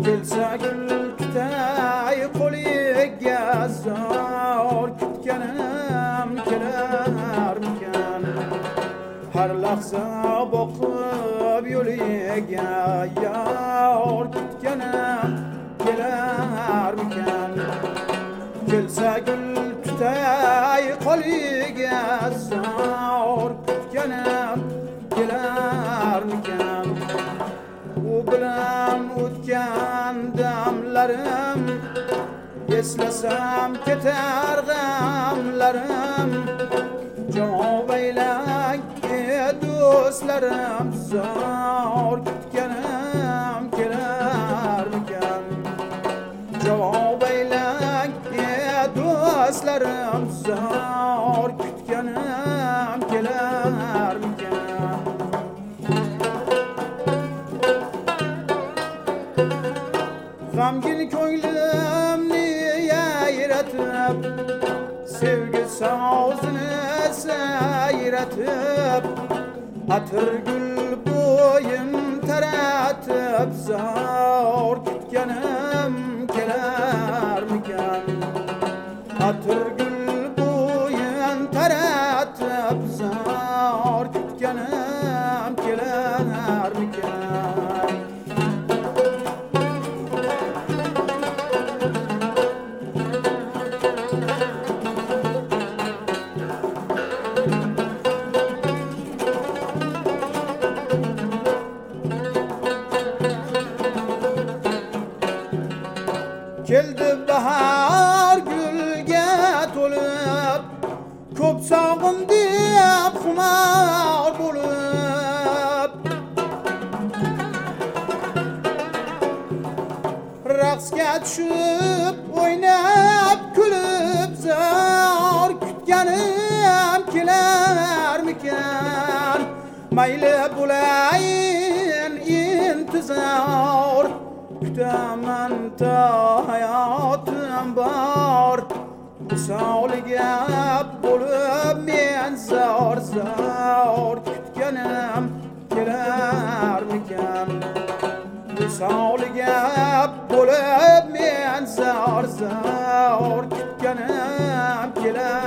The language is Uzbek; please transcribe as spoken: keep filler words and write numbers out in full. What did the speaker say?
kelsa gul tutay qo'liga zor kutganim kelarmikan har lahza boqib yo'liga yor kutganim kelarmikan kelsa gul tutay qo'liga zor kutganim kelarmikan u bilan o'tgan damlarim eslasam ketar g'amlarim javob aylang do'stlarim zor kutganim kelarmikan javob aylang do'stlarim zor kutganim kelarmikan g'amgin ko'nglimni yayratib sevgi sozini sayratib atir gul bo'yin taratib zor kutganim kelarmikan atir gul bo'yin taratib zor kutganim kelarmikan keldi bahar gulga to'lib ko'p sog'indim xumor bo'lib raqsga tushib o'ynab kulib zor kutganim kelarmikan mayli bo'layin intizor kutaman ta hayotim bor misoliga bo'lib men zor zor kutganim kelarmikan misoliga bo'lib men zor zor kutganim kelar